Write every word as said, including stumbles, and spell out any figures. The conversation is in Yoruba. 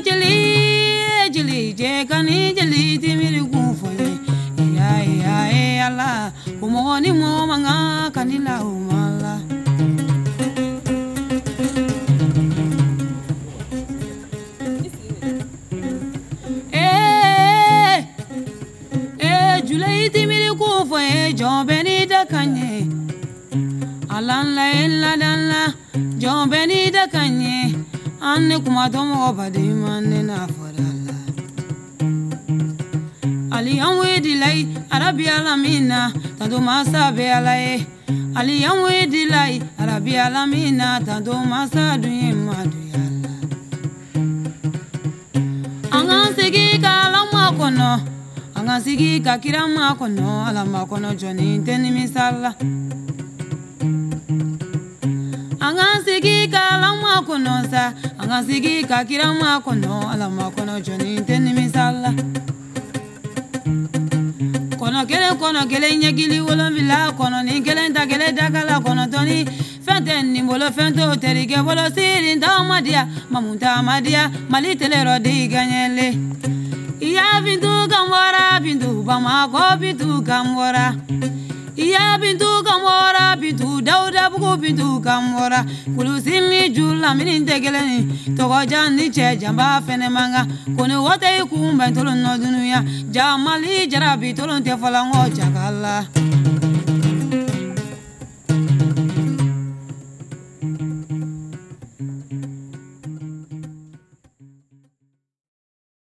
jeli jeli je kani jeli timiri kufoye ya ya ya la kumoni mo manga kanila umala eh eh juli timiri kufoye jobeni da kanye alan la illa dan la jobeni da kanye anne kuma tomo badi manne na forala ali anwe dilai arabi alamina tando masa be alae ali anwe dilai arabi alamina tando masa duye madu yalla angan sigi kala makono angan sigi kakira makono ala makono joni teni misala angan sigi kala makono sa angan sigi kakira makono ala makono joni teni misala kono kele kono kele nyegili wolo vila kono ni kele ta kele dakala kono toni fente ni bolo fento terike bolo siri ndamadia mamunta madia mali telero di ganyele iya bintu kamora bintu bama ko bintu kamora iya bintu kamora bintu dauda buku bintu kamora kulusimi jula mini tegeleni togo jani che jamba fene manga kone wote kumba tolo no dunuya jamali jarabi tolo te falango jagala